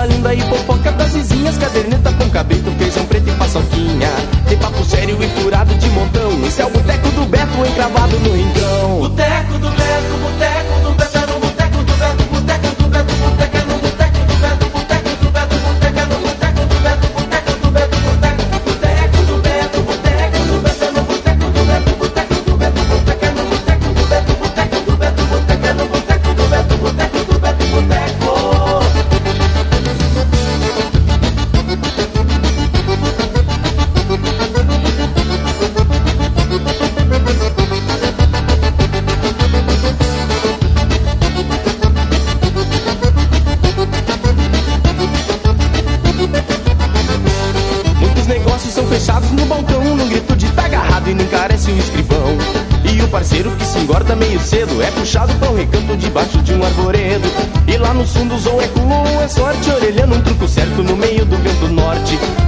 linda e fofoca das vizinhas, caderneta com cabrito, feijão preto e paçoquinha. Tem papo sério e furado de montão, esse é o boteco do Beto encravado no rincão. Boteco do Beto, boteco do Beto, é no boteco do Beto, boteco do Beto, boteco é no boteco do Beto, boteco do Beto, boteco é no boteco do Beto, boteco do Beto, boteco do Beto, boteco do Beto, é no boteco do Beto, boteco do Beto, boteco é no boteco do Beto, boteco do Beto, boteco é no boteco do Beto, boteco do Beto, boteco. Muitos negócios são fechados no balcão, num grito de tá agarrado e não encarece o escrivão. E o parceiro que se engorda meio cedo é puxado pra um recanto debaixo de um arvoredo. E lá nos fundos ou é culo ou é sorte, orelhando um truco certo no meio do vento norte.